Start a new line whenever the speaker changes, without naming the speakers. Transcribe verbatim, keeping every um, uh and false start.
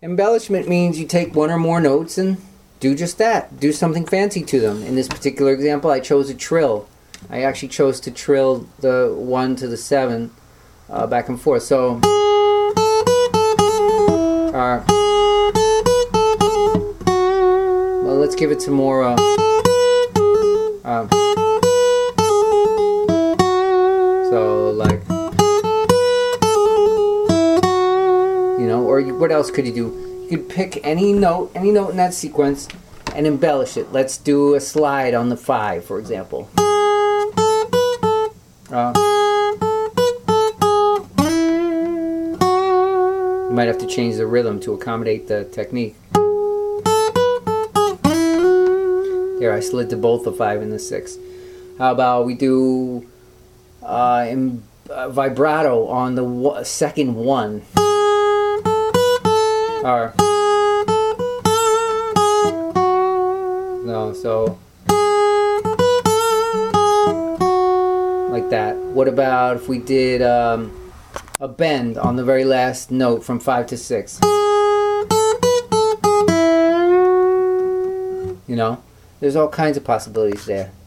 Embellishment means you take one or more notes and do just that. Do something fancy to them. In this particular example, I chose a trill. I actually chose to trill the one to the seven uh, back and forth. So, uh, well, let's give it some more. Uh, uh, so, like, you know, or you, what else could you do? You could pick any note, any note in that sequence, and embellish it. Let's do a slide on the five, for example. Uh, you might have to change the rhythm to accommodate the technique. There, I slid to both the five and the six. How about we do uh, in, uh, vibrato on the w second one? Or no, so like that. What about if we did um, a bend on the very last note from five to six? You know, there's all kinds of possibilities there.